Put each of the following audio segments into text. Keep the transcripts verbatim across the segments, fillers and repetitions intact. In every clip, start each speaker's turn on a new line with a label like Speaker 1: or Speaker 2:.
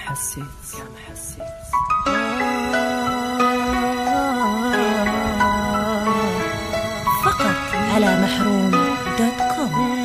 Speaker 1: حسيت كم حسيت
Speaker 2: فقط على محروم دوت كوم.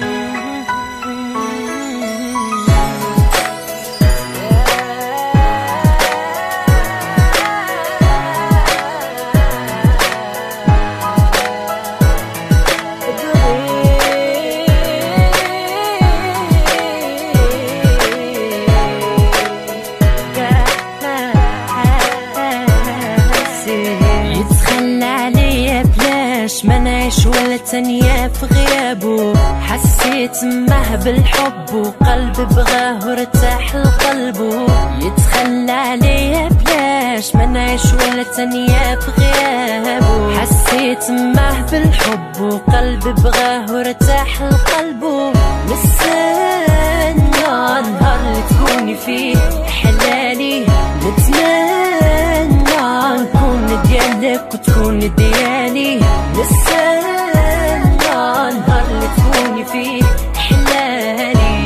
Speaker 3: ما نعيش ولا تانية في غيابه، حسيت معه بالحب وقلبي بغاه وارتاح لقلبه. يتخلى عليا بلاش ما نعيش ولا تانية في غيابه، حسيت معه بالحب وقلبي بغاه وارتاح لقلبه. نستنى نهار اللي تكوني فيه حلالي، نتمنى نكون ديالك وتكون ديالي. نستنى نهار اللي تكوني فيه حلالي،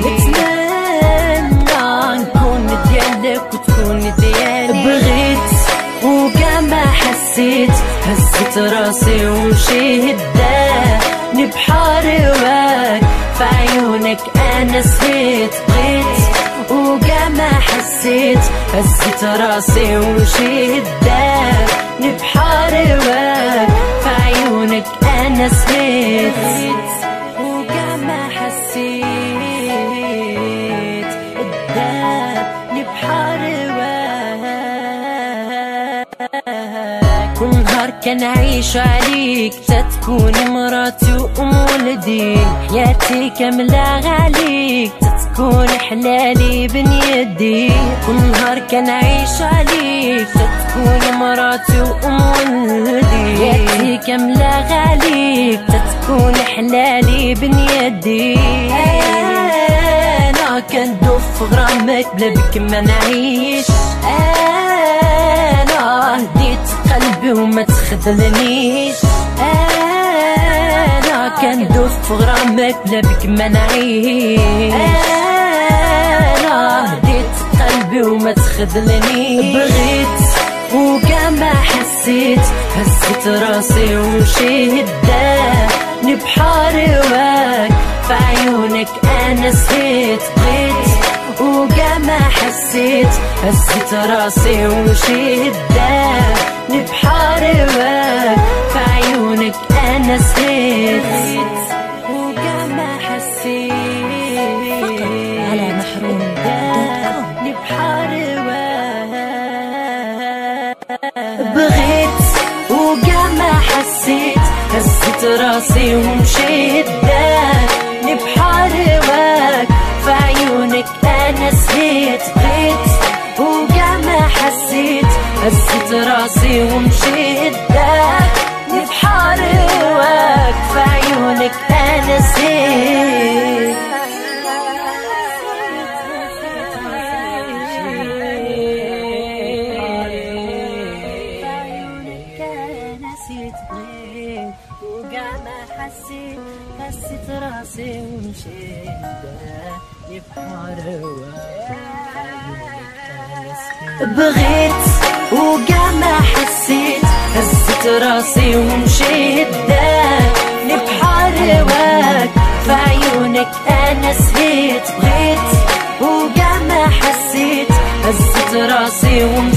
Speaker 3: نتمنى نكون ديالك وتكون ديالي. بغيت وكاع ما حسيت، هزت راسي ومشيت داني بحار هواك، في عيونك انا سهيت. بغيت وكاع ما حسيت، هزت راسي ومشيت داني بحار هواك، في عيونك انا سهيت. وكاع ما حسيت داني بحار هواك. كل نهار كنعيش عليك تتكوني مراتي وام ولدي، حياتي كاملة عليك تتكون حلالي بن يدي. كل نهار كنعيش عليك تتكوني مراتي وام ولدي، حياتي كاملة عليك تتكون حلالي بن يدي. انا كندوب في غرامك بلا بك ما نعيش، انا هديت قلبي وما تخذلنيش. انا كندوب في غرامك بلا بك ما نعيش، انا هديت قلبي وما تخذلنيش. بغيت وكاع ما حسيت، هزت راسي ومشيت داني بحار هواك، في عيونك انا سهيت. بغيت وكاع ما حسيت، هزت راسي ومشيت داني بحار هواك، في عيونك انا سهيت. وكاع ما حسيت
Speaker 2: فقط على محروم
Speaker 3: داني بحار هواك. بغيت وكاع ما حسيت، هزت راسي ومشيت داني بحار هواك، في عيونك انا سهيت. بغيت وكاع ما حسيت، هزت راسي ومشيت داني بحار هواك، في عيونك انا سهيت. وكاع ما حسيت، هزت راسي ومشيت داني بحار هواك. بغيت وكاع ما حسيت، هزت راسي ومشيت داني بحار هواك، في عيونك انا سهيت. بغيت وكاع ما حسيت، هزت راسي ومشيت